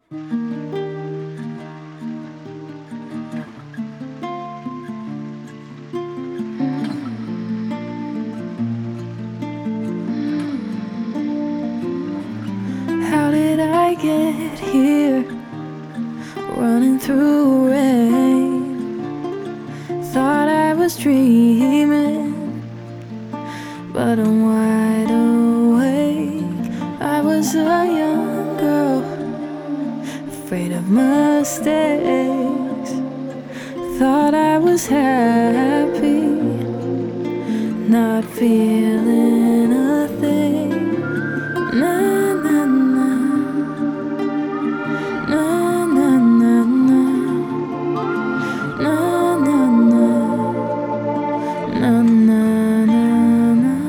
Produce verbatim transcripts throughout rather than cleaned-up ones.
How did I get here, running through rain? Thought I was dreaming, but I'm wide awake. I was a young girl, afraid of mistakes. Thought I was happy, not feeling a thing. Nah, nah, nah. Nah, nah, nah, nah. Nah, nah, nah. Nah, nah, nah, nah.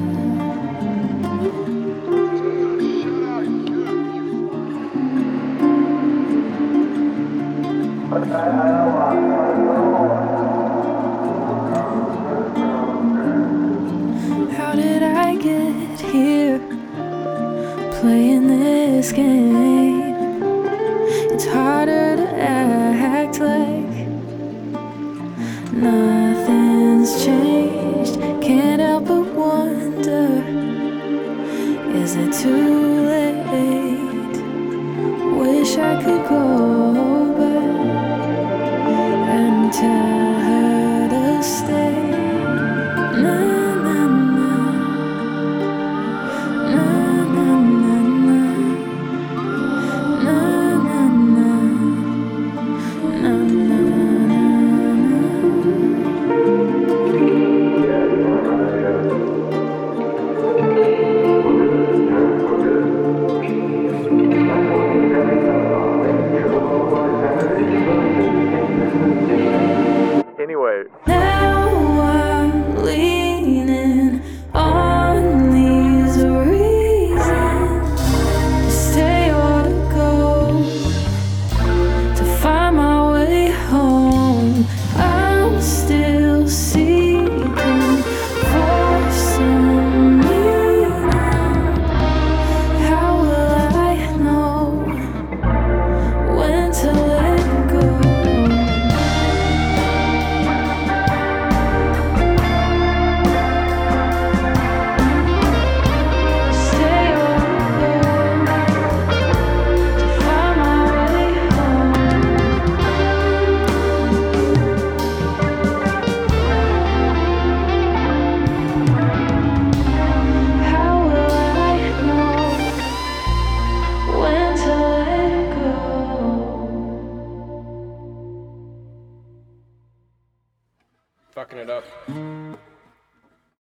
How did I get here, playing this game? It's harder to act like nothing's changed. Can't help but wonder, is it too late? Wish I could go back and tell her to stay. Nah, nah, nah. Nah, nah, nah, nah. Nah, nah, nah. Nah, nah, Anyway. now I'm leaning on these reasons to stay or to go, to find my way home. I'm still seeking for some meaning. How will I know when to let go? Stay or go, to find my way home. How will I know when to let go? Fucking it up.